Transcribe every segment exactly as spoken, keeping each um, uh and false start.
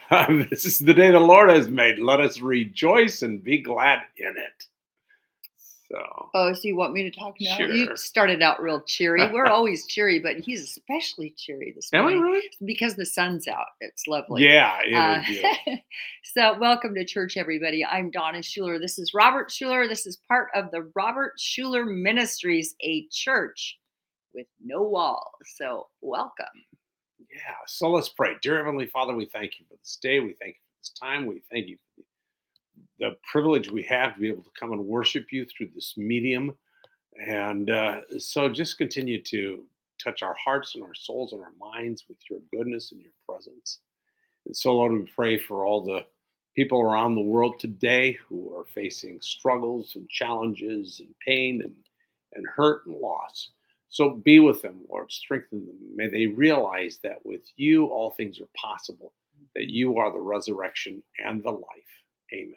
This is the day the Lord has made. Let us rejoice and be glad in it. So, Oh, so you want me to talk now? You sure. started out real cheery. We're always cheery, but he's especially cheery this Am I morning really? because the sun's out. It's lovely. Yeah, it Uh, is beautiful. so, welcome to church, everybody. I'm Donna Schuler. This is Robert Schuler. This is part of the Robert Schuler Ministries, a church with no walls. So, welcome. Yeah. So let's pray. Dear Heavenly Father, we thank you for this day. We thank you for this time. We thank you for the privilege we have to be able to come and worship you through this medium. And uh, so just continue to touch our hearts and our souls and our minds with your goodness and your presence. And so, Lord, we pray for all the people around the world today who are facing struggles and challenges and pain and, and hurt and loss. So be with them, Lord, strengthen them. May they realize that with you, all things are possible, that you are the resurrection and the life. Amen.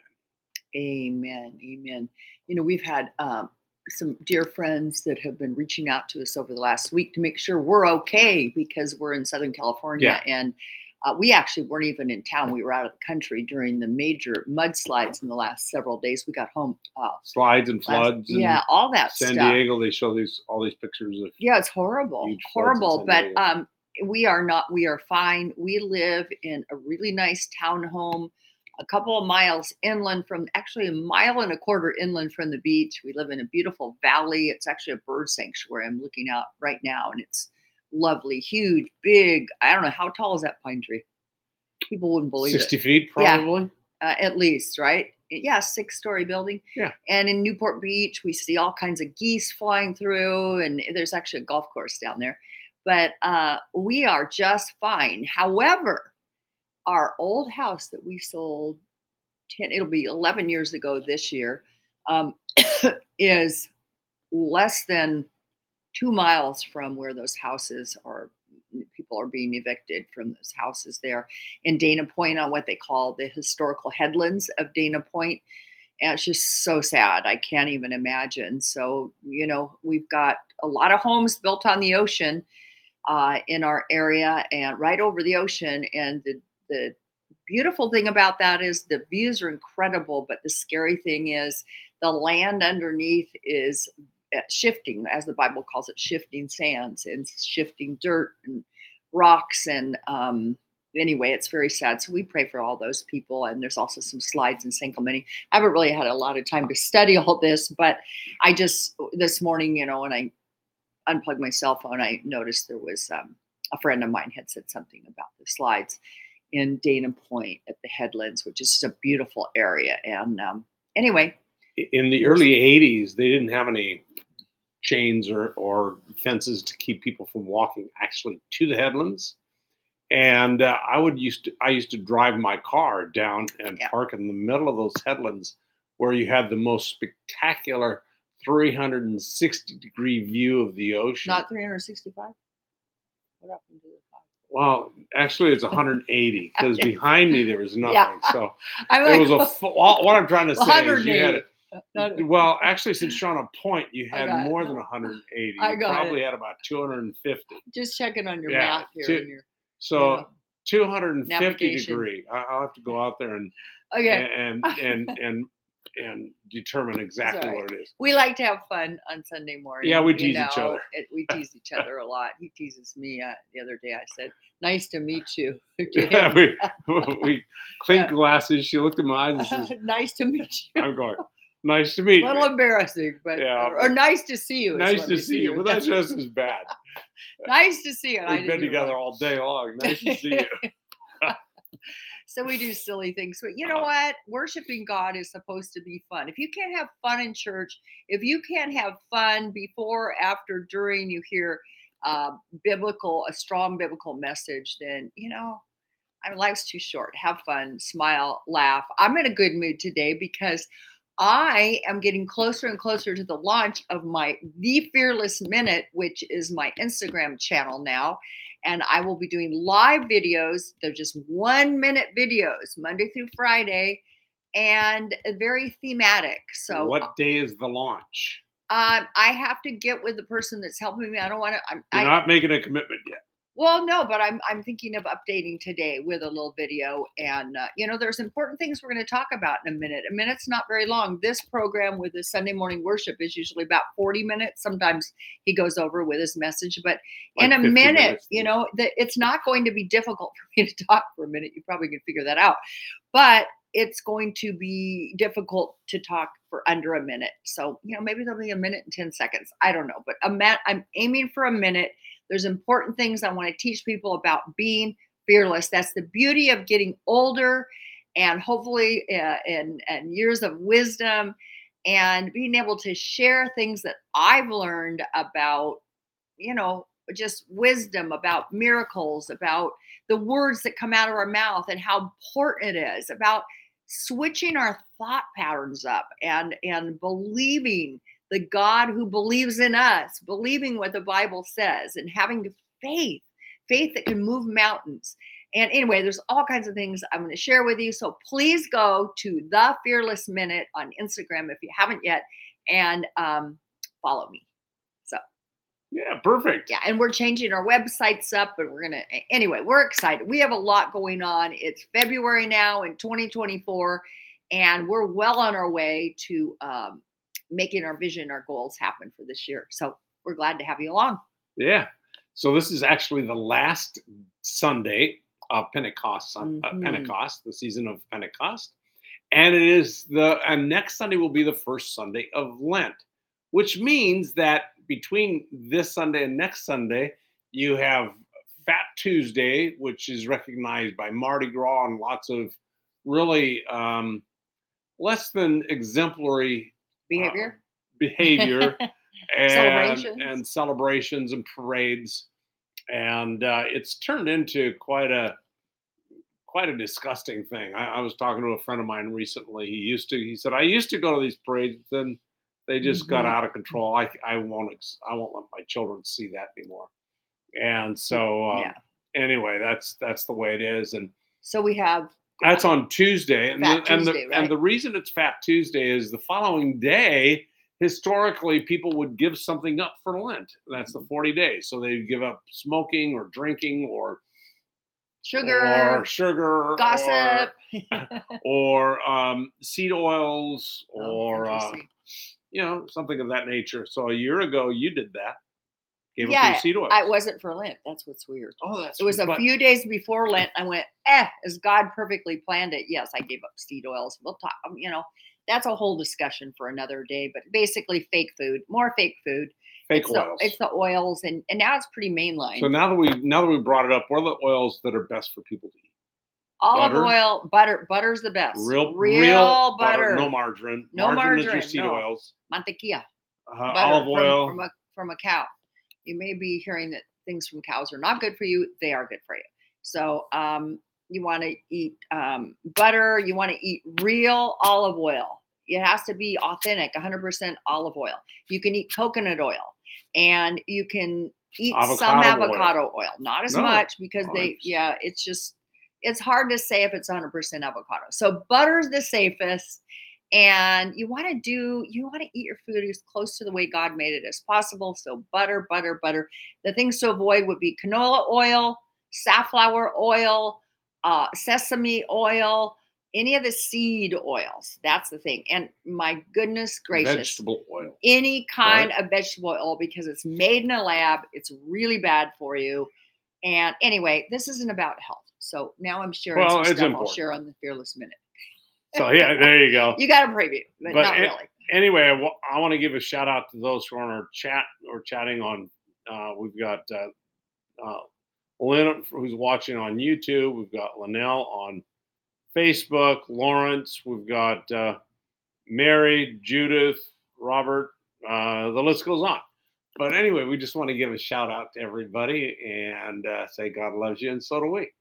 Amen. Amen. You know, we've had um, some dear friends that have been reaching out to us over the last week to make sure we're okay because we're in Southern California Yeah. and uh, we actually weren't even in town. We were out of the country during the major mudslides in the last several days. We got home. Uh, Slides and last, floods. yeah, and all that San stuff. Diego, they show these all these pictures of Yeah, it's horrible, huge floods in horrible. San But Diego. um, we are not. We are fine. We live in a really nice townhome, a couple of miles inland from, actually a mile and a quarter inland from the beach. We live in a beautiful valley. It's actually a bird sanctuary. I'm looking out right now, and it's lovely, huge, big. I don't know how tall is that pine tree. People wouldn't believe sixty it. feet, Yeah, probably. uh, at least, right? Yeah, six story building. Yeah. And in Newport Beach, we see all kinds of geese flying through, and there's actually a golf course down there. But uh, we are just fine. However, our old house that we sold ten, it'll be eleven years ago this year, um, is less than two miles from where those houses are. People are being evicted from those houses there in Dana Point on what they call the historical headlands of Dana Point. And it's just so sad. I can't even imagine. So, you know, we've got a lot of homes built on the ocean uh, in our area and right over the ocean. And the, the beautiful thing about that is the views are incredible. But the scary thing is the land underneath is uh, shifting, as the Bible calls it, shifting sands and shifting dirt and rocks. And um, anyway, it's very sad. So we pray for all those people. And there's also some slides in San Clemente. I haven't really had a lot of time to study all this, but I just, this morning, you know, when I unplugged my cell phone, I noticed there was um, a friend of mine had said something about the slides in Dana Point at the Headlands, which is just a beautiful area. And um, anyway, In the early eighties, they didn't have any chains or, or fences to keep people from walking actually to the headlands. And uh, I would used to I used to drive my car down and Yeah. park in the middle of those headlands where you had the most spectacular three hundred sixty degree view of the ocean. not three hundred sixty-five. What happened to the five? Well, actually, it's one hundred eighty because Okay. behind me there was nothing. Yeah. So I'm it like, was a full, what I'm trying to say is you had one hundred eighty. Not- well, actually, since you're on a point, you I had got it. more than one hundred eighty. I You got probably it. had about two hundred fifty. Just checking on your Yeah, math here. two- and your, So Yeah. two hundred fifty Navigation. degree. I- I'll have to go out there and okay. and and and and determine exactly Sorry. what it is. We like to have fun on Sunday morning. Yeah, we you tease each know, other. It, we tease each other a lot. He teases me. Uh, the other day I said, "Nice to meet you." to Yeah, him. we we clink Yeah. glasses. She looked in my eyes and says, Nice to meet you. "I'm going. Nice to meet A little you. embarrassing, but Yeah, or, or but nice to see you. is Nice what to we see you." Well, that's just as bad. nice to see you. And I We've been didn't even together know. all day long. Nice to see you. So we do silly things. But you know what? Worshiping God is supposed to be fun. If you can't have fun in church, if you can't have fun before, after, during you hear uh, biblical, a strong biblical message, then, you know, I mean, life's too short. Have fun, smile, laugh. I'm in a good mood today because I am getting closer and closer to the launch of my The Fearless Minute, which is my Instagram channel now. And I will be doing live videos. They're just one minute videos, Monday through Friday, and very thematic. So, What day is the launch? um, I have to get with the person that's helping me. I don't want to. You're I not making a commitment yet. Well, no, but I'm I'm thinking of updating today with a little video, and uh, you know, there's important things we're going to talk about in a minute. A minute's not very long. This program with the Sunday morning worship is usually about forty minutes. Sometimes he goes over with his message, but in Like a fifty minute, minutes. you know, the, it's not going to be difficult for me to talk for a minute. You probably can figure that out, but it's going to be difficult to talk for under a minute. So, you know, maybe there'll be a minute and ten seconds. I don't know, but a ma- I'm aiming for a minute. There's important things I want to teach people about being fearless. That's the beauty of getting older, and hopefully uh, and, and years of wisdom, and being able to share things that I've learned about, you know, just wisdom, about miracles, about the words that come out of our mouth and how important it is, about switching our thought patterns up and and believing the God who believes in us, believing what the Bible says, and having faith, faith that can move mountains. And anyway, there's all kinds of things I'm going to share with you. So please go to The Fearless Minute on Instagram if you haven't yet, and um, follow me. So Yeah, perfect. yeah, and we're changing our websites up, and we're gonna anyway, we're excited. We have a lot going on. It's February now in twenty twenty-four, and we're well on our way to um, making our vision, our goals happen for this year. So we're glad to have you along. Yeah. So this is actually the last Sunday of Pentecost, sun- uh, Mhm. Pentecost, the season of Pentecost, and it is the and next Sunday will be the first Sunday of Lent, which means that between this Sunday and next Sunday, you have Fat Tuesday, which is recognized by Mardi Gras and lots of really um, less than exemplary uh, Behavior. behavior and Celebrations. and celebrations and parades, and uh, it's turned into quite a quite a disgusting thing. I, I was talking to a friend of mine recently. He used to. He said, "I used to go to these parades, but then they just got Mhm. out of control. I I won't ex- I won't let my children see that anymore." And so Yeah. um, anyway, that's that's the way it is, and So we have that's on Tuesday. And Fat the and the Tuesday, and right? the reason it's Fat Tuesday is the following day. Historically, people would give something up for Lent. That's the forty days. So they'd give up smoking or drinking or or Sugar, sugar or gossip. or um, seed oils Oh, or uh, interesting. you know something of that nature. So a year ago, you did that. Gave up your Yeah, seed oils. I wasn't for Lent. That's what's weird. Oh, that's It was a but few days before Lent. I went, eh, as God perfectly planned it. Yes, I gave up seed oils. We'll talk, um, you know, that's a whole discussion for another day, but basically fake food, more fake food. fake It's the, oils. it's the oils, and, and now it's pretty mainline. So now that we now that we brought it up, what are the oils that are best for people to eat? Olive butter? oil, butter, butter's the best. Real real butter, butter. no margarine. No margarine, is your margarine, seed no. oils. Mantequilla, Uh, butter olive from, oil. from a from a cow. You may be hearing that things from cows are not good for you. They are good for you. So um, you want to eat um, butter. You want to eat real olive oil. It has to be authentic, one hundred percent olive oil. You can eat coconut oil, and you can eat some Avocado oil. avocado oil. Not as No. much because Oh, they, interesting. yeah, it's just it's hard to say if it's one hundred percent avocado. So butter's the safest. And you want to do you want to eat your food as close to the way God made it as possible. So butter, butter, butter. The things to avoid would be canola oil, safflower oil, uh, sesame oil, any of the seed oils. That's the thing. And my goodness gracious, Vegetable oil. any kind right? of vegetable oil, because it's made in a lab. It's really bad for you. And anyway, this isn't about health. So now I'm sharing Well, some it's stuff I'll important. share on the Fearless Minute. So yeah, there you go. You got a preview, but, But not it- really. Anyway, I wa- I want to give a shout out to those who are on our chat or chatting on. Uh, we've got uh, uh, Lynn, who's watching on YouTube. We've got Linnell on Facebook. Lawrence. We've got uh, Mary, Judith, Robert. Uh, the list goes on. But anyway, we just want to give a shout out to everybody and uh, say God loves you, and so do we.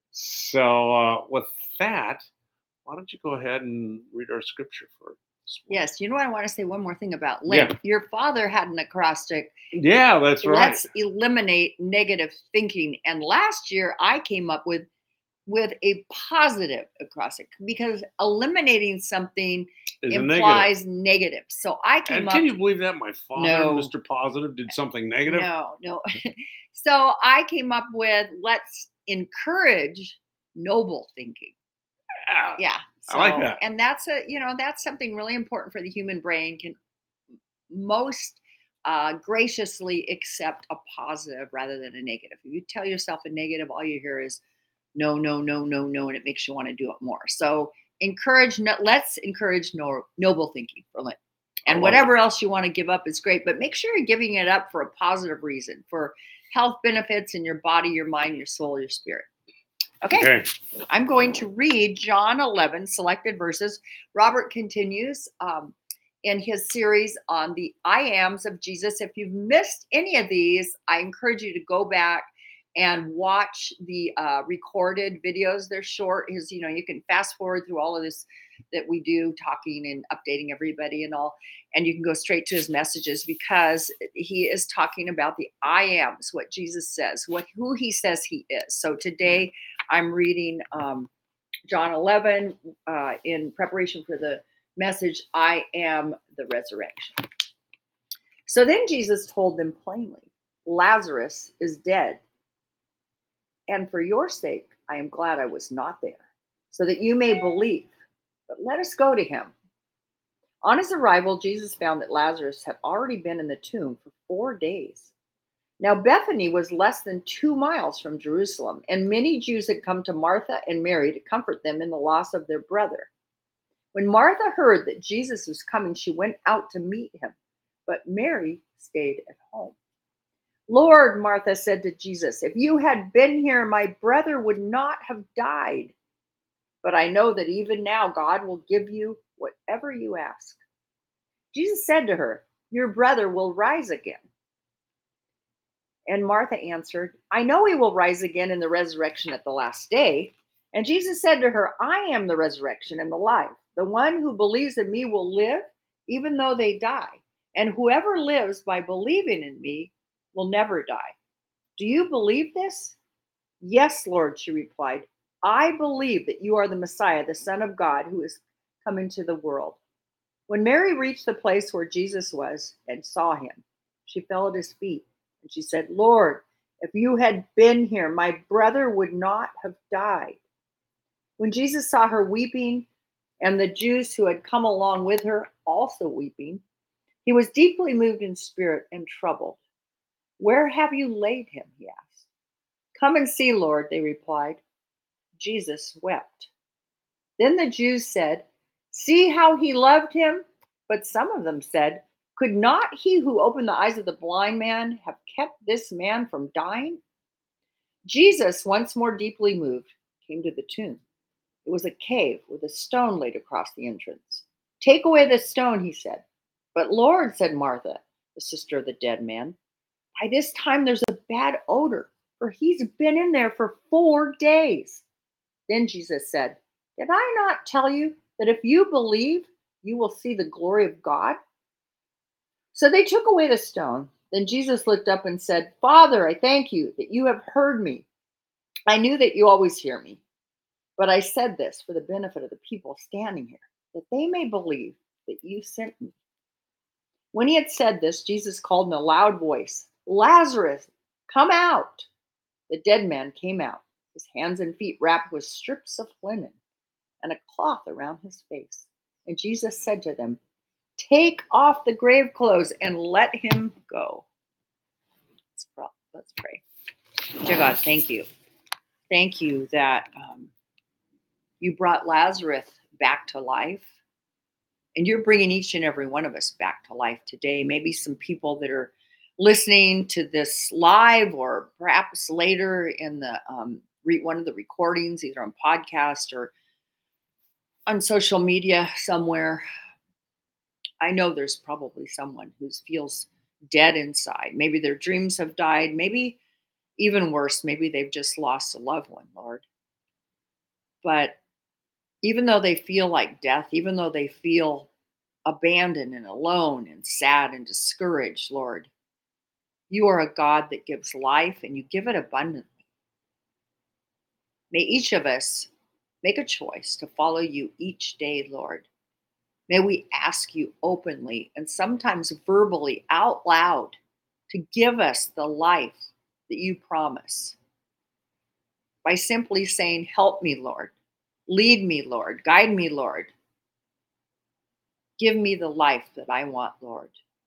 So uh, with that, why don't you go ahead and read our scripture for this morning? Yes, you know what? I want to say one more thing about Lent. Yeah. Your father had an acrostic. Yeah, that's right. Let's eliminate negative thinking. And last year I came up with with a positive acrostic, because eliminating something Is a negative. implies negative. So I came And up. can you believe that my father, No. Mister Positive, did something negative? No, no. So I came up with let's encourage noble thinking. Yeah. Yeah. I like So, that. and that's a, you know, that's something really important for the human brain can most uh, graciously accept a positive rather than a negative. If you tell yourself a negative, all you hear is no, no, no, no, no, and it makes you want to do it more. So encourage, no, let's encourage no, noble thinking for Lent. I And love whatever it. else you want to give up is great, but make sure you're giving it up for a positive reason, for health benefits in your body, your mind, your soul, your spirit. Okay, Okay. I'm going to read John eleven selected verses. Robert continues um, in his series on the I ams of Jesus. If you've missed any of these, I encourage you to go back and watch the uh, recorded videos. They're short. His, you know, you can fast forward through all of this that we do, talking and updating everybody and all, and you can go straight to his messages because he is talking about the I ams, what Jesus says, what who he says he is. So today I'm reading um, John eleven uh, in preparation for the message, I am the resurrection. So then Jesus told them plainly, Lazarus is dead. And for your sake, I am glad I was not there, so that you may believe. But let us go to him. On his arrival, Jesus found that Lazarus had already been in the tomb for four days. Now, Bethany was less than two miles from Jerusalem, and many Jews had come to Martha and Mary to comfort them in the loss of their brother. When Martha heard that Jesus was coming, she went out to meet him, but Mary stayed at home. Lord, Martha said to Jesus, if you had been here, my brother would not have died. But I know that even now God will give you whatever you ask. Jesus said to her, your brother will rise again. And Martha answered, I know he will rise again in the resurrection at the last day. And Jesus said to her, I am the resurrection and the life. The one who believes in me will live even though they die. And whoever lives by believing in me will never die. Do you believe this? Yes, Lord, she replied. I believe that you are the Messiah, the Son of God, who is come into the world. When Mary reached the place where Jesus was and saw him, she fell at his feet. And she said, Lord, if you had been here, my brother would not have died. When Jesus saw her weeping, and the Jews who had come along with her also weeping, he was deeply moved in spirit and troubled. Where have you laid him? He asked. Come and see, Lord, they replied. Jesus wept. Then the Jews said, see how he loved him? But some of them said, could not he who opened the eyes of the blind man have kept this man from dying? Jesus, once more deeply moved, came to the tomb. It was a cave with a stone laid across the entrance. Take away the stone, he said. But Lord, said Martha, the sister of the dead man, by this time there's a bad odor, for he's been in there for four days. Then Jesus said, did I not tell you that if you believe, you will see the glory of God? So they took away the stone. Then Jesus looked up and said, Father, I thank you that you have heard me. I knew that you always hear me. But I said this for the benefit of the people standing here, that they may believe that you sent me. When he had said this, Jesus called in a loud voice, Lazarus, come out. The dead man came out, his hands and feet wrapped with strips of linen and a cloth around his face. And Jesus said to them, take off the grave clothes and let him go. Let's pray. Dear God, thank you. Thank you that um, you brought Lazarus back to life. And you're bringing each and every one of us back to life today. Maybe some people that are listening to this live or perhaps later in the um, re- one of the recordings, either on podcast or on social media somewhere. I know there's probably someone who feels dead inside. Maybe their dreams have died. Maybe even worse, maybe they've just lost a loved one, Lord. But even though they feel like death, even though they feel abandoned and alone and sad and discouraged, Lord, you are a God that gives life and you give it abundantly. May each of us make a choice to follow you each day, Lord, May we ask you openly and sometimes verbally out loud to give us the life that you promise by simply saying, help me, Lord. Lead me, Lord. Guide me, Lord. Give me the life that I want, Lord.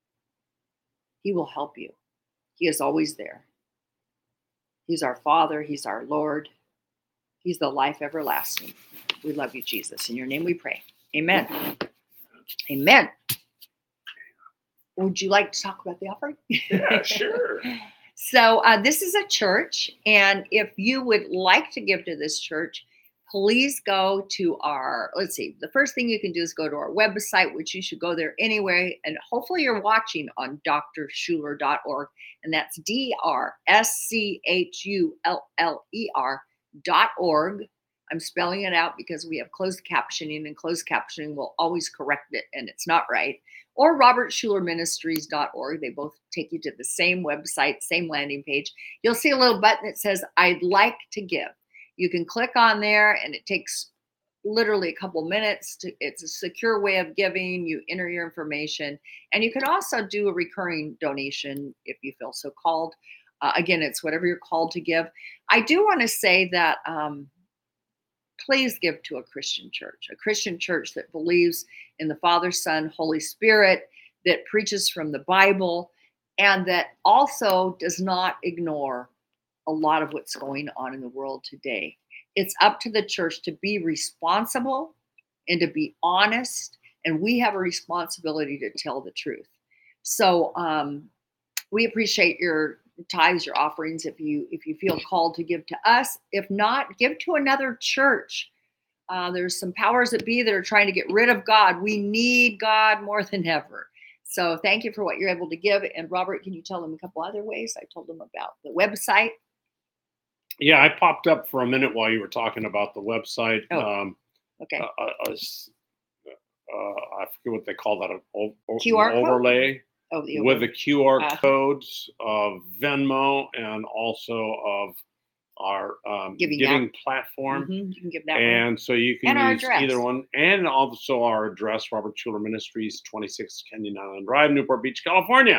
He will help you. He is always there. He's our Father. He's our Lord. He's the life everlasting. We love you, Jesus. In your name we pray. Amen. Amen. Would you like to talk about the offering? Yeah, sure. So uh, this is a church, and if you would like to give to this church, please go to our, let's see, the first thing you can do is go to our website, which you should go there anyway, and hopefully you're watching on d r schuller dot org, and that's D R S C H U L L E R dot org. I'm spelling it out because we have closed captioning, and closed captioning will always correct it, and it's not right. Or robert schuller ministries dot org. They both take you to the same website, same landing page. You'll see a little button that says, I'd like to give. You can click on there, and it takes literally a couple minutes. To, it's a secure way of giving. You enter your information, and you can also do a recurring donation if you feel so called. Uh, again, it's whatever you're called to give. I do want to say that um, please give to a Christian church, a Christian church that believes in the Father, Son, Holy Spirit, that preaches from the Bible, and that also does not ignore a lot of what's going on in the world today. It's up to the church to be responsible and to be honest, and we have a responsibility to tell the truth. So um, we appreciate your tithes, your offerings, if you if you feel called to give to us. If not, give to another church. Uh, there's some powers that be that are trying to get rid of God. We need God more than ever. So thank you for what you're able to give. And Robert, can you tell them a couple other ways? I told them about the website. Yeah, I popped up for a minute while you were talking about the website. Oh, um, okay. uh, uh, uh, I forget what they call that, an Q R code? overlay Oh, the with over- the Q R uh, codes of Venmo and also of our um, Giving giving, app. platform. Mhm, you can give that one. And so you can And our use address. either one, and also our address, Robert Schuller Ministries, twenty-six Kenyon Island Drive, Newport Beach, California.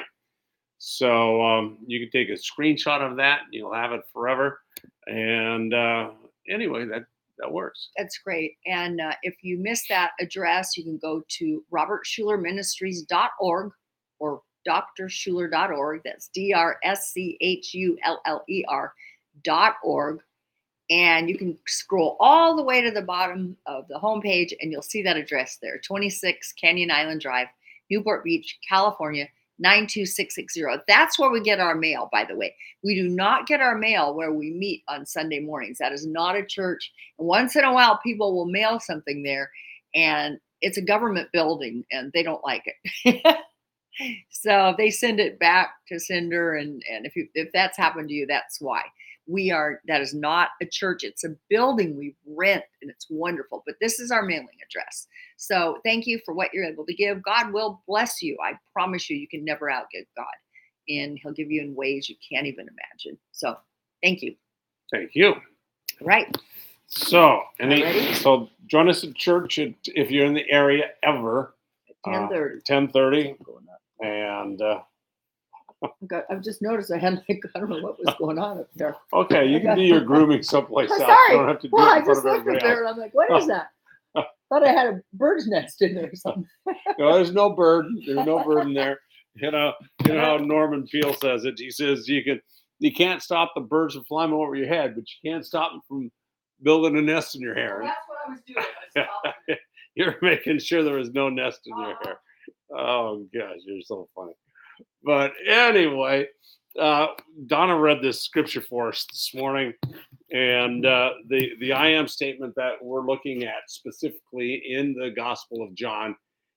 So um, you can take a screenshot of that. You'll have it forever. And uh, anyway, that that works. That's great. And uh, if you miss that address, you can go to robert schuller ministries dot org or d r schuller dot org. That's D R S C H U L L E R dot org. And you can scroll all the way to the bottom of the homepage, and you'll see that address there, twenty-six Canyon Island Drive, Newport Beach, California, nine two six six zero. That's where we get our mail, by the way. We do not get our mail where we meet on Sunday mornings. That is not a church. And once in a while, people will mail something there, and it's a government building, and they don't like it. So they send it back to sender, and, and if you, if that's happened to you, that's why. We are, that is not a church. It's a building we rent, and it's wonderful. But this is our mailing address. So thank you for what you're able to give. God will bless you. I promise you, you can never outgive God. And he'll give you in ways you can't even imagine. So thank you. Thank you. All right. So, any, Alrighty. so join us at church at, if you're in the area ever. ten thirty. ten thirty. And uh, I've just noticed I had like, I don't know what was going on up there. okay, you can do your grooming someplace Oh, else. sorry. You don't have to do Well, it I in front just of looked up everybody there else. and I'm like, what is that? Thought I had a bird's nest in there or something. No, there's no bird. There's no bird in there. You know, you know how Norman Peale says it. He says you can, you can't stop the birds from flying over your head, but you can't stop them from building a nest in your hair. Well, that's what I was doing. I was stopping. You're making sure there was no nest in your hair. Oh gosh, you're so funny. But anyway, uh, Donna read this scripture for us this morning, and uh, the the I am statement that we're looking at specifically in the Gospel of John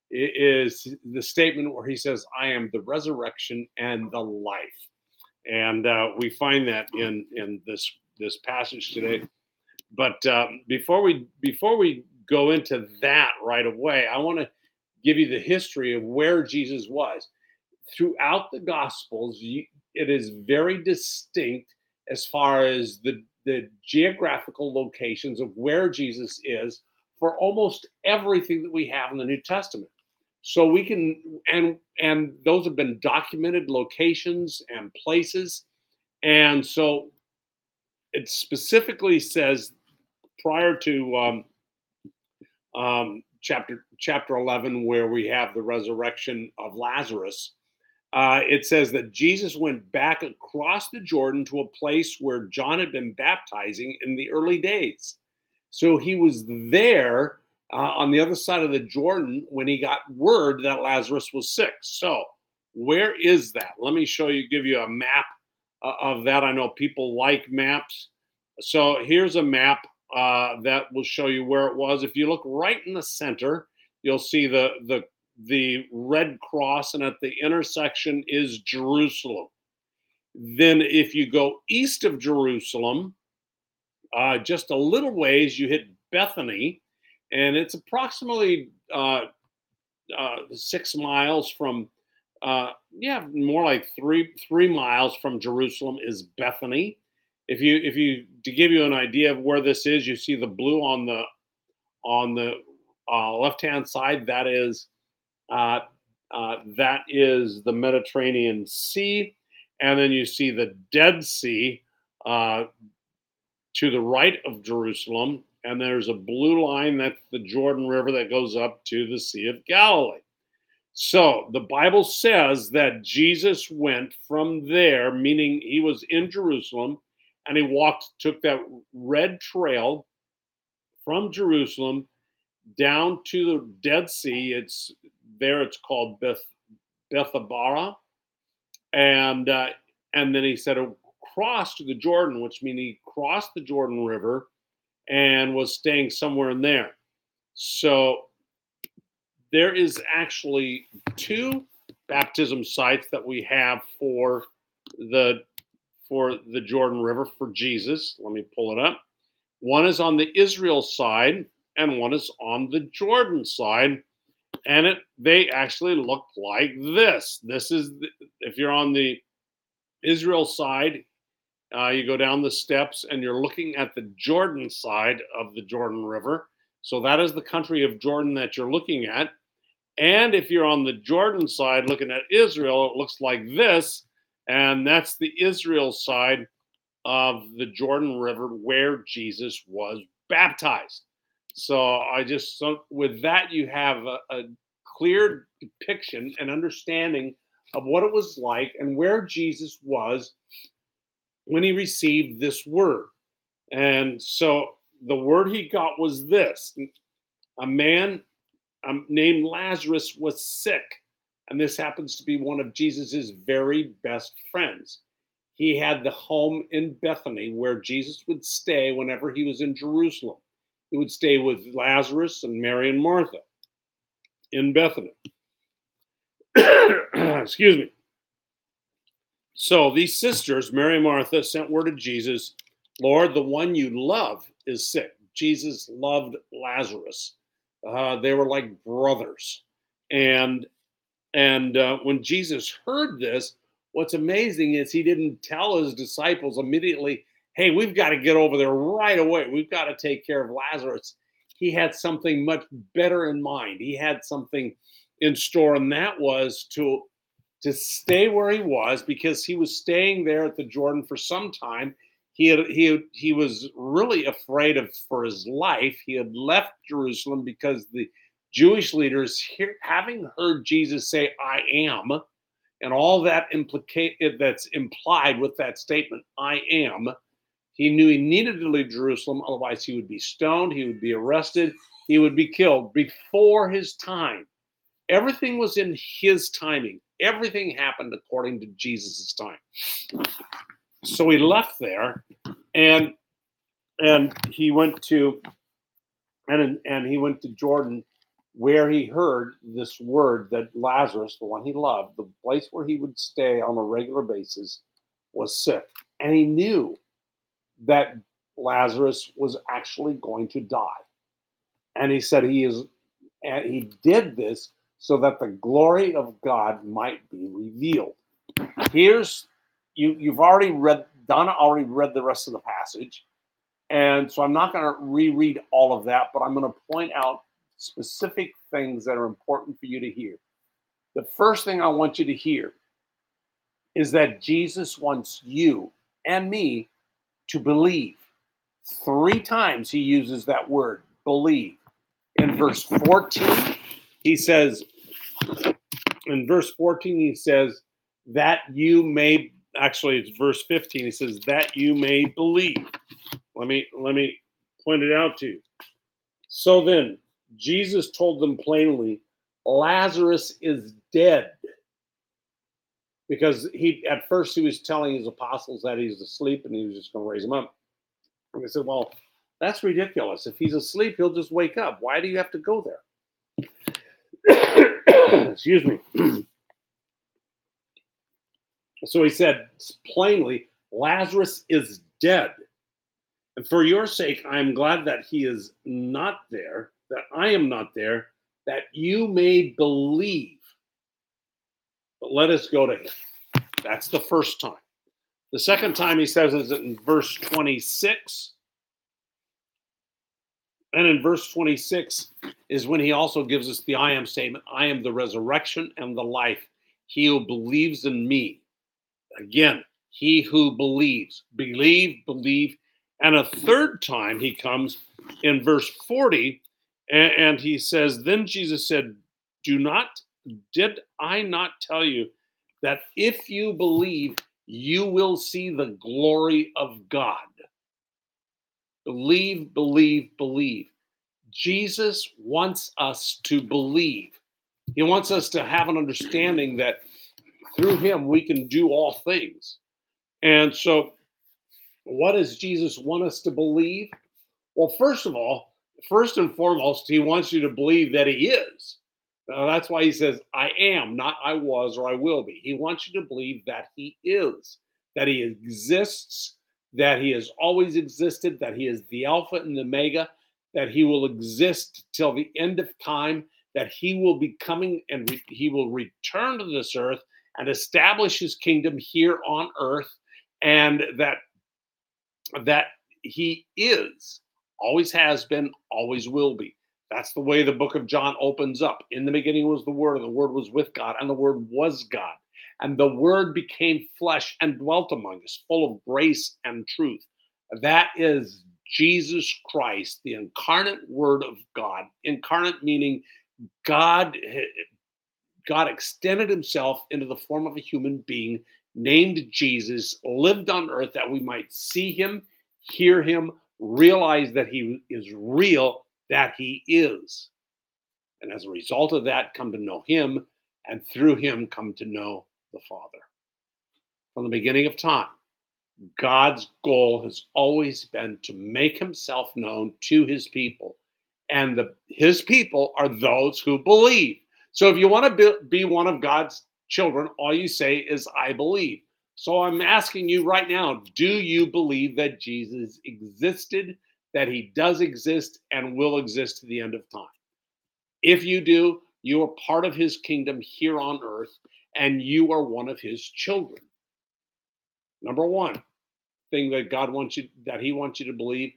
is the statement where he says, "I am the resurrection and the life," and uh, we find that in in this this passage today. But um, before we before we go into that right away, I want to give you the history of where Jesus was. Throughout the Gospels, you, it is very distinct as far as the, the geographical locations of where Jesus is for almost everything that we have in the New Testament. So we can, and and those have been documented locations and places. And so it specifically says prior to um, um, chapter chapter eleven, where we have the resurrection of Lazarus, uh, it says that Jesus went back across the Jordan to a place where John had been baptizing in the early days. So he was there uh, on the other side of the Jordan when he got word that Lazarus was sick. So where is that? Let me show you, give you a map uh, of that. I know people like maps. So here's a map uh, that will show you where it was. If you look right in the center, you'll see the the the red cross, and at the intersection is Jerusalem. Then if you go east of Jerusalem, uh, just a little ways, you hit Bethany, and it's approximately uh, uh, six miles from, uh, yeah, more like three three miles from Jerusalem is Bethany. If you if you to give you an idea of where this is, you see the blue on the on the uh, left hand side. That is uh, uh, that is the Mediterranean Sea, and then you see the Dead Sea uh, to the right of Jerusalem, and there's a blue line, that's the Jordan River that goes up to the Sea of Galilee. So the Bible says that Jesus went from there, meaning he was in Jerusalem, and he walked, took that red trail from Jerusalem down to the Dead Sea. It's there. It's called Beth Bethabara, and uh, and then he said across to the Jordan, which means he crossed the Jordan River and was staying somewhere in there. So there is actually two baptism sites that we have for the for the Jordan River for Jesus. Let me pull it up. One is on the Israel side, and one is on the Jordan side, and it they actually look like this. This is the, if you're on the Israel side, uh, you go down the steps, and you're looking at the Jordan side of the Jordan River. So that is the country of Jordan that you're looking at. And if you're on the Jordan side looking at Israel, it looks like this, and that's the Israel side of the Jordan River where Jesus was baptized. So I just, so with that, you have a, a clear depiction and understanding of what it was like and where Jesus was when he received this word. And so the word he got was this: a man um, named Lazarus was sick. And this happens to be one of Jesus's very best friends. He had the home in Bethany where Jesus would stay whenever he was in Jerusalem. He would stay with Lazarus and Mary and Martha in Bethany. Excuse me. So these sisters, Mary and Martha, sent word to Jesus, Lord, the one you love is sick. Jesus loved Lazarus. Uh, they were like brothers. And and uh, when Jesus heard this, what's amazing is he didn't tell his disciples immediately, hey, we've got to get over there right away. We've got to take care of Lazarus. He had something much better in mind. He had something in store, and that was to, to stay where he was, because he was staying there at the Jordan for some time. He had, he, he was really afraid of for his life. He had left Jerusalem because the Jewish leaders, here, having heard Jesus say, I am, and all that implicate that's implied with that statement, I am, he knew he needed to leave Jerusalem, otherwise he would be stoned, he would be arrested, he would be killed before his time. Everything was in his timing. Everything happened according to Jesus' time. So he left there, and and he went to and and he went to Jordan, where he heard this word that Lazarus, the one he loved, the place where he would stay on a regular basis, was sick. And he knew that Lazarus was actually going to die. And he said he is, and he did this so that the glory of God might be revealed. Here's, you, you've already read, Donna already read the rest of the passage. And so I'm not going to reread all of that, but I'm going to point out specific things that are important for you to hear. The first thing I want you to hear is that Jesus wants you and me to believe. Three times he uses that word, believe. In verse fourteen, he says, in verse fourteen, he says, that you may, actually it's verse fifteen, he says, that you may believe. Let me, let me point it out to you. So then, Jesus told them plainly, Lazarus is dead. Because he, at first he was telling his apostles that he's asleep and he was just going to raise him up. And they said, well, that's ridiculous. If he's asleep, he'll just wake up. Why do you have to go there? Excuse me. So he said plainly, Lazarus is dead. And for your sake, I am glad that he is not there, that I am not there, that you may believe. But let us go to him. That's the first time. The second time he says is in verse twenty-six. And in verse twenty-six is when he also gives us the I am statement. I am the resurrection and the life. He who believes in me. Again, he who believes. Believe, believe. And a third time he comes in verse forty, and, and he says, then Jesus said, do not, did I not tell you that if you believe, you will see the glory of God? Believe, believe, believe. Jesus wants us to believe. He wants us to have an understanding that through him we can do all things. And so, what does Jesus want us to believe? Well, first of all, first and foremost, he wants you to believe that he is. Uh, that's why he says, I am, not I was or I will be. He wants you to believe that he is, that he exists, that he has always existed, that he is the Alpha and the Omega, that he will exist till the end of time, that he will be coming and re- he will return to this earth and establish his kingdom here on earth, and that that he is, always has been, always will be. That's the way the book of John opens up. In the beginning was the Word, and the Word was with God, and the Word was God. And the Word became flesh and dwelt among us, full of grace and truth. That is Jesus Christ, the incarnate Word of God. Incarnate meaning God, God extended himself into the form of a human being named Jesus, lived on earth that we might see him, hear him, realize that he is real, that he is. And as a result of that, come to know him, and through him come to know the Father. From the beginning of time, God's goal has always been to make himself known to his people. And the, his people are those who believe. So if you want to be, be one of God's children, all you say is, I believe. So I'm asking you right now, do you believe that Jesus existed, that he does exist and will exist to the end of time? If you do, you are part of his kingdom here on earth, and you are one of his children. Number one thing that God wants you, that he wants you to believe,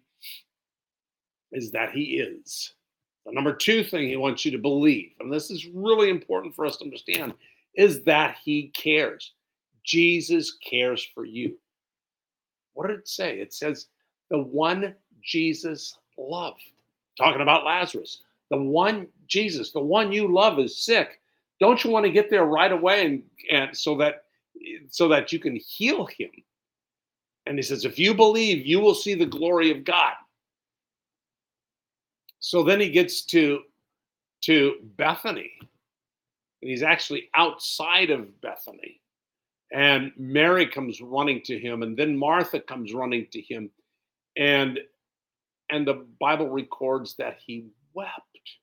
is that he is. The number two thing he wants you to believe, and this is really important for us to understand, is that he cares. Jesus cares for you. What did it say? It says, the one Jesus loved. Talking about Lazarus. The one Jesus, the one you love is sick. Don't you want to get there right away and, and so that so that you can heal him? And he says, if you believe, you will see the glory of God. So then he gets to, to Bethany. And he's actually outside of Bethany. And Mary comes running to him. And then Martha comes running to him. And, and the Bible records that he wept.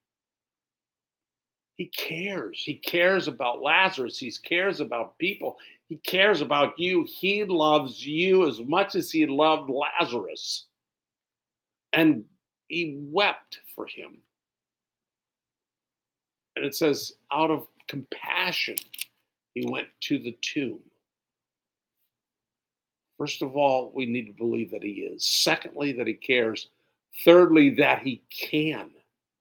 He cares. He cares about Lazarus. He cares about people. He cares about you. He loves you as much as he loved Lazarus. And he wept for him. And it says, out of compassion, he went to the tomb. First of all, we need to believe that he is. Secondly, that he cares. Thirdly, that he can.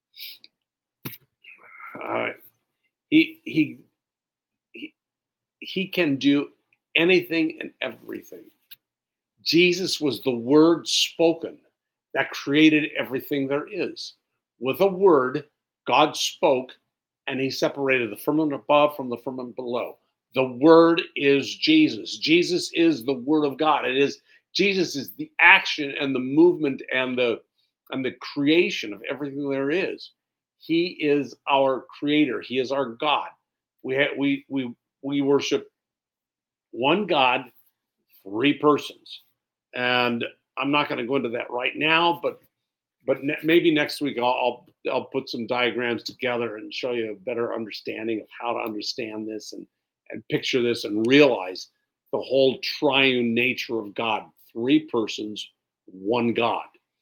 Uh, he, he, he, he can do anything and everything. Jesus was the word spoken that created everything there is. With a word, God spoke and he separated the firmament above from the firmament below. The word is Jesus. Jesus is the word of God. It is Jesus is the action and the movement and the and the creation of everything there is. He is our creator. He is our God. We ha- we we we worship one God, three persons. And I'm not going to go into that right now, but but ne- maybe next week I'll, I'll I'll put some diagrams together and show you a better understanding of how to understand this and and picture this and realize the whole triune nature of God, three persons, one God.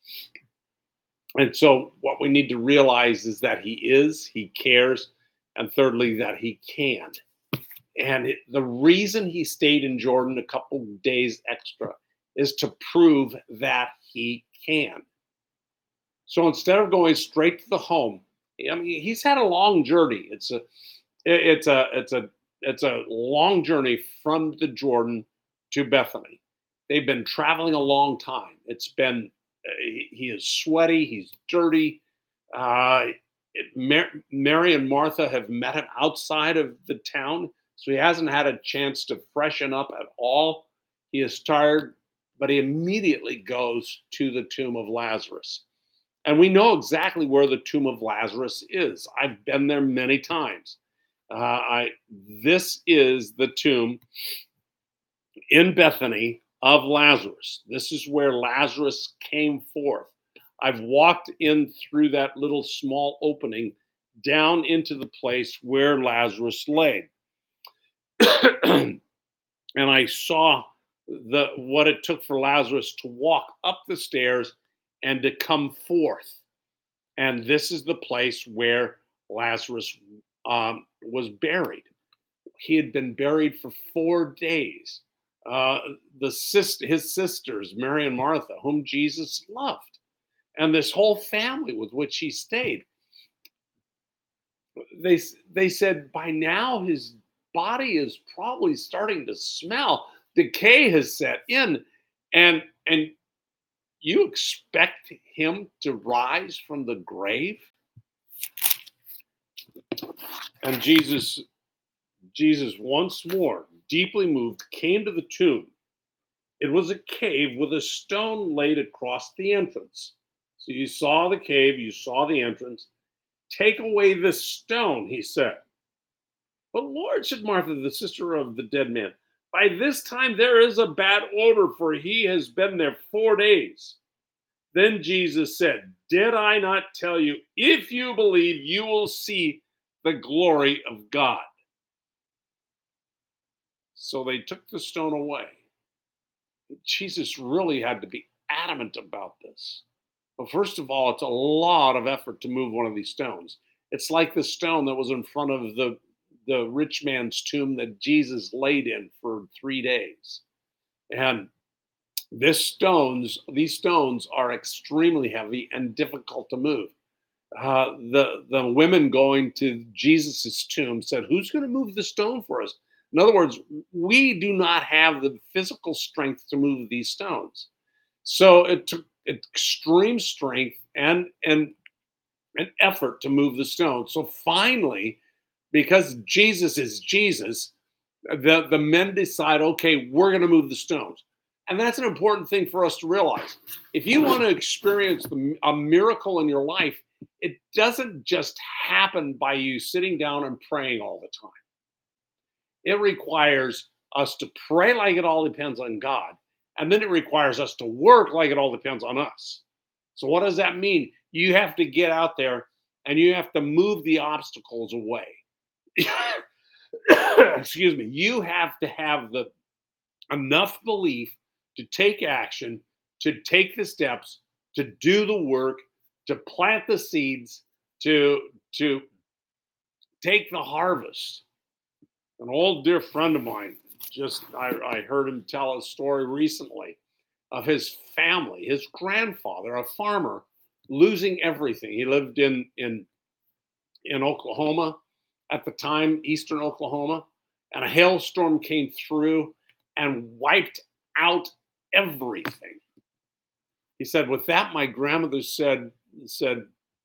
And so what we need to realize is that he is, he cares, and thirdly that he can. And it, the reason he stayed in Jordan a couple days extra is to prove that he can. So instead of going straight to the home, I mean, he's had a long journey. It's a, it's a, it's a, it's a long journey from the Jordan to Bethany. They've been traveling a long time. It's been, uh, he, he is sweaty. He's dirty. Uh, it, Mar- Mary and Martha have met him outside of the town, so he hasn't had a chance to freshen up at all. He is tired, but he immediately goes to the tomb of Lazarus. And we know exactly where the tomb of Lazarus is. I've been there many times. Uh, I this is the tomb in Bethany of Lazarus. This is where Lazarus came forth. I've walked in through that little small opening down into the place where Lazarus lay. And I saw the what it took for Lazarus to walk up the stairs and to come forth. And this is the place where Lazarus um, was buried. He had been buried for four days. Uh, the sister, his sisters, Mary and Martha, whom Jesus loved, and this whole family with which he stayed, they they said by now his body is probably starting to smell. Decay has set in, and and you expect him to rise from the grave? And Jesus, Jesus once more, deeply moved, came to the tomb. It was a cave with a stone laid across the entrance. So you saw the cave, you saw the entrance. Take away this stone, he said. But Lord, said Martha, the sister of the dead man, by this time there is a bad odor, for he has been there four days. Then Jesus said, did I not tell you, if you believe, you will see the glory of God? So they took the stone away. Jesus really had to be adamant about this. But first of all, it's a lot of effort to move one of these stones. It's like the stone that was in front of the, the rich man's tomb that Jesus laid in for three days. And this stones, these stones are extremely heavy and difficult to move. Uh, the the women going to Jesus's tomb said, "Who's going to move the stone for us?" In other words, we do not have the physical strength to move these stones. So it took extreme strength and and an effort to move the stone. So finally, because Jesus is Jesus, the, the men decide, okay, we're going to move the stones. And that's an important thing for us to realize. If you want to experience the, a miracle in your life, it doesn't just happen by you sitting down and praying all the time. It requires us to pray like it all depends on God. And then it requires us to work like it all depends on us. So what does that mean? You have to get out there and you have to move the obstacles away. Excuse me. You have to have the enough belief to take action, to take the steps, to do the work, to plant the seeds, to to take the harvest. An old dear friend of mine just I, I heard him tell a story recently of his family, his grandfather, a farmer, losing everything. He lived in in in Oklahoma at the time, eastern Oklahoma, and a hailstorm came through and wiped out everything. He said, with that, my grandmother said, said,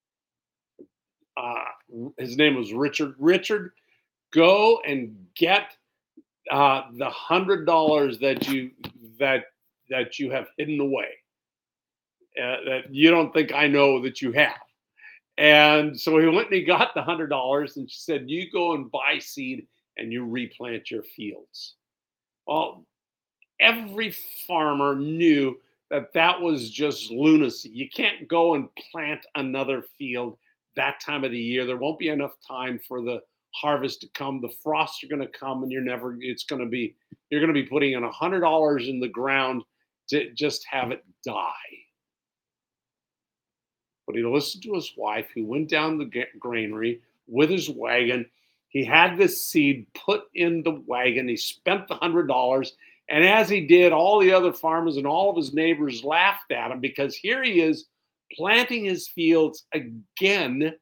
uh, his name was Richard. Richard, go and get uh, the hundred dollars that you that that you have hidden away, uh, that you don't think I know that you have. And so he went and he got the hundred dollars, and she said, "You go and buy seed and you replant your fields." Well, every farmer knew that that was just lunacy. You can't go and plant another field that time of the year. There won't be enough time for the harvest to come. The frosts are going to come, and you're never. It's going to be. You're going to be putting in a hundred dollars in the ground to just have it die. But he listened to his wife, who went down the granary with his wagon. He had this seed put in the wagon. He spent the hundred dollars. And as he did, all the other farmers and all of his neighbors laughed at him, because here he is planting his fields again.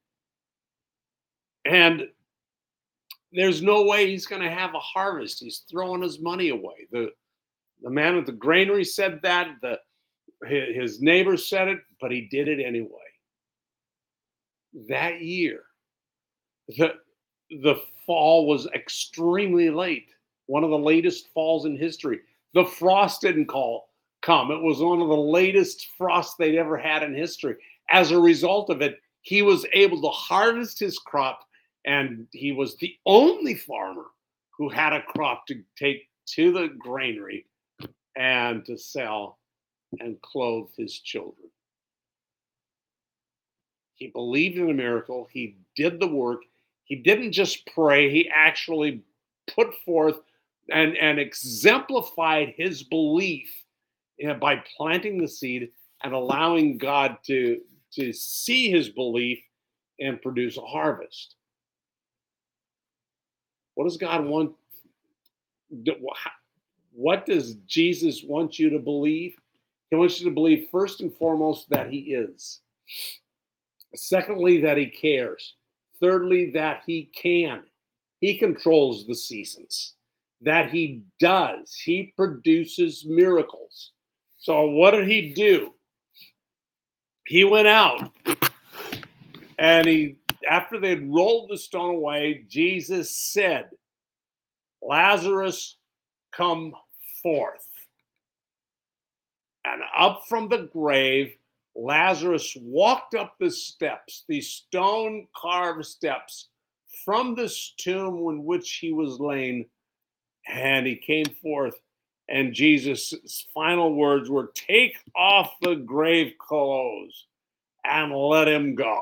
And there's no way he's going to have a harvest. He's throwing his money away. The, the man at the granary said that. The, his neighbors said it, but he did it anyway. That year, the, the fall was extremely late. One of the latest falls in history. The frost didn't call, come. It was one of the latest frosts they'd ever had in history. As a result of it, he was able to harvest his crop, and he was the only farmer who had a crop to take to the granary and to sell and clothe his children. He believed in a miracle. He did the work. He didn't just pray. He actually put forth and, and exemplified his belief, you know, by planting the seed and allowing God to, to see his belief and produce a harvest. What does God want? What does Jesus want you to believe? He wants you to believe, first and foremost, that he is. Secondly, that he cares. Thirdly, that he can. He controls the seasons. That he does. He produces miracles. So what did he do? He went out, and he, after they'd rolled the stone away, Jesus said, "Lazarus, come forth." And up from the grave, Lazarus walked up the steps, the stone carved steps from this tomb in which he was lain, and he came forth. And Jesus' final words were, "Take off the grave clothes and let him go."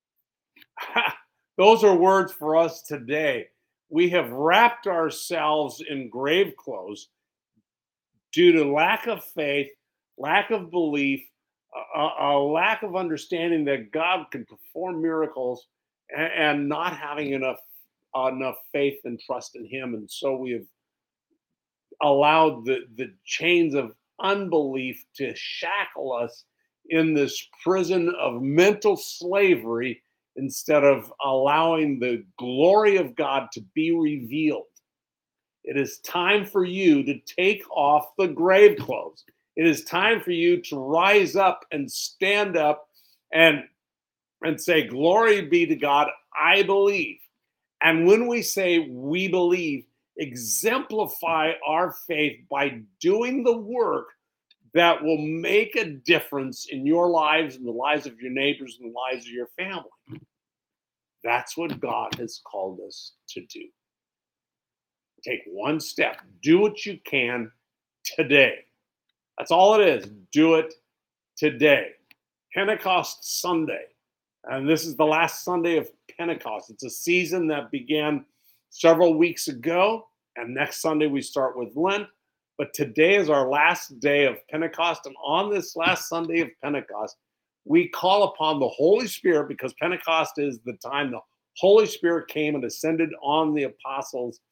Those are words for us today. We have wrapped ourselves in grave clothes due to lack of faith, lack of belief, a, a lack of understanding that God can perform miracles, and, and not having enough uh, enough faith and trust in him. And so we have allowed the, the chains of unbelief to shackle us in this prison of mental slavery, instead of allowing the glory of God to be revealed. It is time for you to take off the grave clothes. It is time for you to rise up and stand up and, and say, "Glory be to God, I believe." And when we say we believe, exemplify our faith by doing the work that will make a difference in your lives and the lives of your neighbors and the lives of your family. That's what God has called us to do. Take one step. Do what you can today. That's all it is. Do it today. Pentecost Sunday. And this is the last Sunday of Pentecost. It's a season that began several weeks ago. And next Sunday we start with Lent. But today is our last day of Pentecost. And on this last Sunday of Pentecost, we call upon the Holy Spirit, because Pentecost is the time the Holy Spirit came and ascended on the apostles.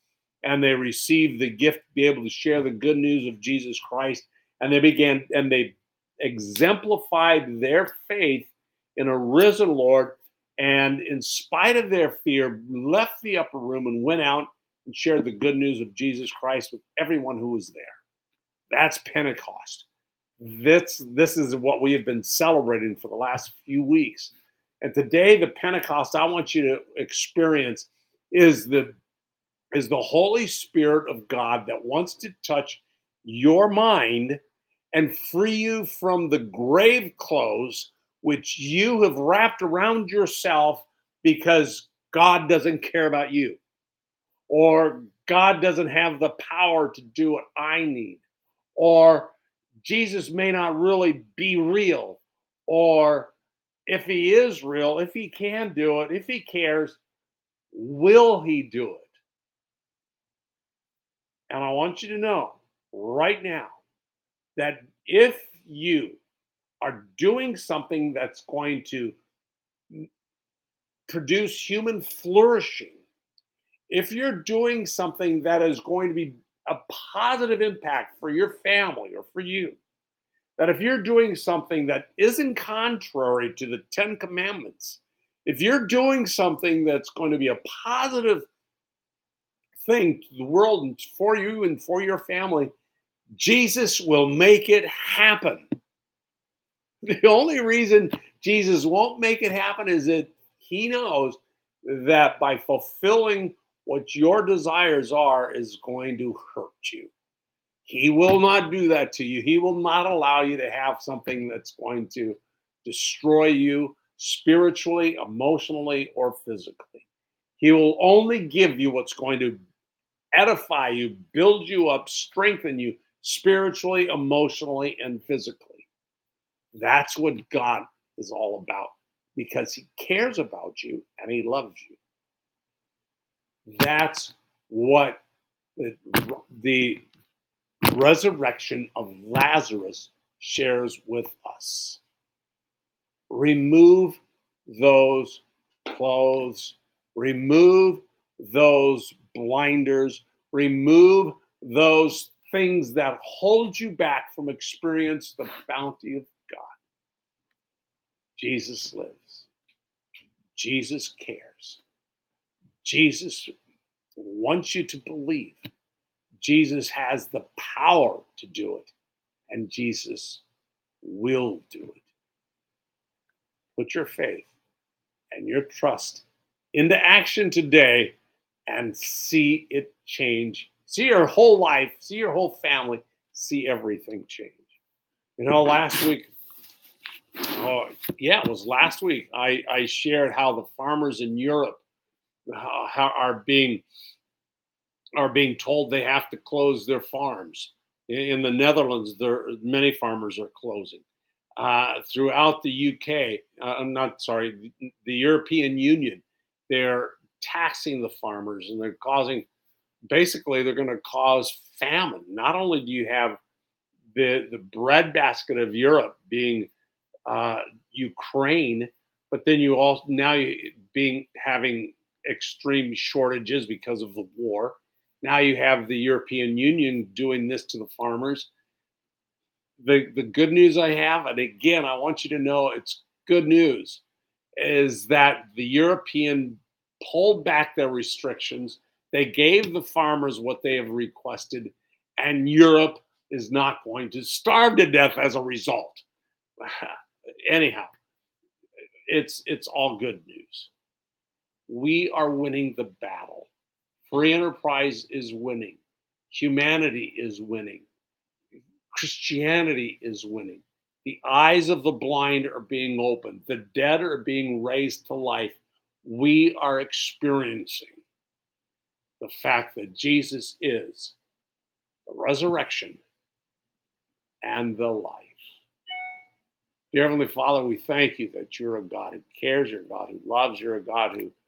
and they received the gift to be able to share the good news of Jesus Christ. And they began and they exemplified their faith in a risen Lord. And in spite of their fear, left the upper room and went out and shared the good news of Jesus Christ with everyone who was there. That's Pentecost. This, this is what we have been celebrating for the last few weeks. And today, the Pentecost I want you to experience is the, is the Holy Spirit of God that wants to touch your mind and free you from the grave clothes which you have wrapped around yourself because God doesn't care about you, or God doesn't have the power to do what I need, or Jesus may not really be real, or if he is real, if he can do it, if he cares, will he do it? And I want you to know right now that if you are doing something that's going to produce human flourishing, if you're doing something that is going to be a positive impact for your family or for you, that if you're doing something that isn't contrary to the Ten Commandments, if you're doing something that's going to be a positive thing to the world and for you and for your family, Jesus will make it happen. The only reason Jesus won't make it happen is that he knows that by fulfilling what your desires are is going to hurt you. He will not do that to you. He will not allow you to have something that's going to destroy you spiritually, emotionally, or physically. He will only give you what's going to edify you, build you up, strengthen you spiritually, emotionally, and physically. That's what God is all about, because he cares about you and he loves you. That's what the, the resurrection of Lazarus shares with us. Remove those clothes, remove those blinders, remove those things that hold you back from experience the bounty of God. Jesus lives. Jesus cares. Jesus wants you to believe. Jesus has the power to do it, and Jesus will do it. Put your faith and your trust into action today and see it change. See your whole life, see your whole family, see everything change. You know, last week, oh, yeah, it was last week, I, I shared how the farmers in Europe how, how are being are being told they have to close their farms. In the Netherlands, there many farmers are closing. Uh, throughout the U K, uh, I'm not sorry, the European Union, they're taxing the farmers and they're causing, basically, they're going to cause famine. Not only do you have the the breadbasket of Europe being uh, Ukraine, but then you also now you being having extreme shortages because of the war. Now you have the European Union doing this to the farmers. The the good news I have, and again, I want you to know it's good news, is that the European pulled back their restrictions. They gave the farmers what they have requested, and Europe is not going to starve to death as a result. Anyhow, it's it's all good news. We are winning the battle. Free enterprise is winning. Humanity is winning. Christianity is winning. The eyes of the blind are being opened. The dead are being raised to life. We are experiencing the fact that Jesus is the resurrection and the life. Dear Heavenly Father, we thank you that you're a God who cares, you're a God who loves, you're a God who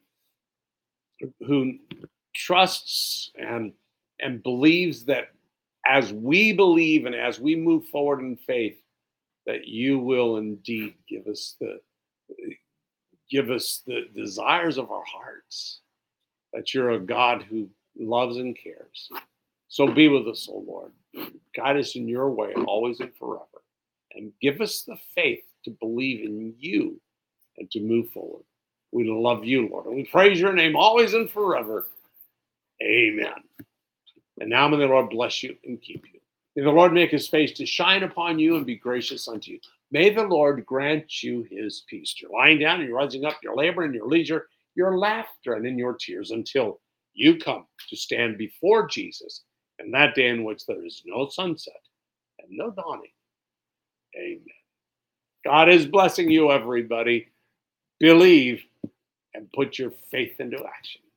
who trusts and and believes that as we believe and as we move forward in faith, that you will indeed give us the give us the desires of our hearts. That you're a God who loves and cares. So be with us, O Lord. Guide us in your way, always and forever. And give us the faith to believe in you and to move forward. We love you, Lord. And we praise your name always and forever. Amen. And now may the Lord bless you and keep you. May the Lord make his face to shine upon you and be gracious unto you. May the Lord grant you his peace. You're lying down, you're rising up, your labor and your leisure, your laughter and in your tears, until you come to stand before Jesus in that day in which there is no sunset and no dawning. Amen. God is blessing you, everybody. Believe and put your faith into action.